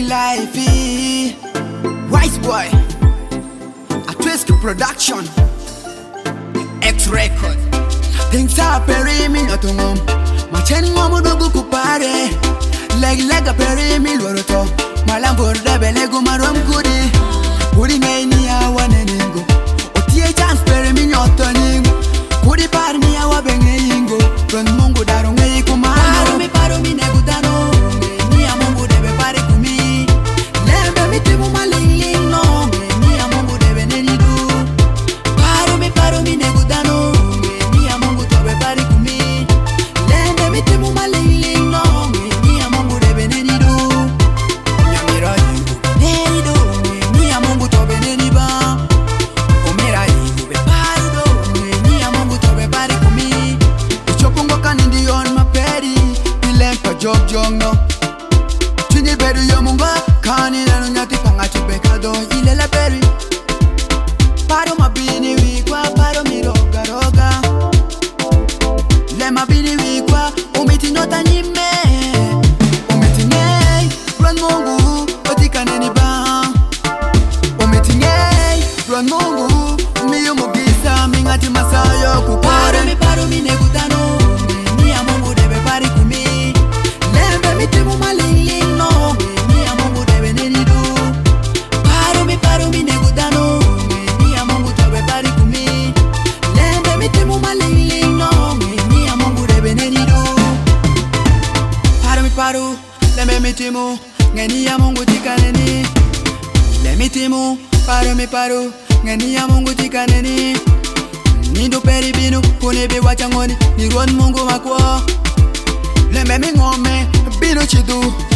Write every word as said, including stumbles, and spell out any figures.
life, Wise Boy, a Twist production, X record. Things are very me not to mom. My chain mom do go pare. Leg leg a peri mi loroto. Malam for the belego marom goody. Woody may ni a one and go. Otie chance peri mi nyotoning. Woody par ni a wabengo. Run mongo daron e kuma. Paro mi paro mi negudano. Ni a mongo debe pare kumi. Lembe mi timu maling no. Ni a mongo debe neni do. Paro mi paro mi negudano. Ni a mongo debe pare kumi. Lembe mi timu maling no. Ni a mongo debe neni do. Nyamira yu neni do. Ni a mongo debe neni ba. Omera yu be paro do. Ni a mongo debe pare kumi. Ichopungo kanindi on my peri. Ilempa jog jog no. Chini beru yo munga kani na nunyati panga chubekado ile la peri. Paro mabini wikwa paro mi roga roga. Le mabini wikwa umiti nyota nyime. Umiti nyei run mungu otika neni ba. Umiti nyei run mungu miyo mugisa mingati masayo kupare. Paro mi paro mi negutano. Ni a mungu debe pari kumi. Lembe mi timu maling no. Ni a mungu debe neni do. Paro mi paro mi negutano. Ni a mungu debe pari kumi. Lembe mi timu maling no. Ni a mungu debe neni do. Paro mi paro. Lembe mi timu. Ngeni a mungu tika neni. Le mi timu. Paro mi paro. Ngeni a mungu tika neni. Nindo peri binu. Kunebe wachangoni. Ni run mungu makwa. Lembe mi ngome. Binu chidu.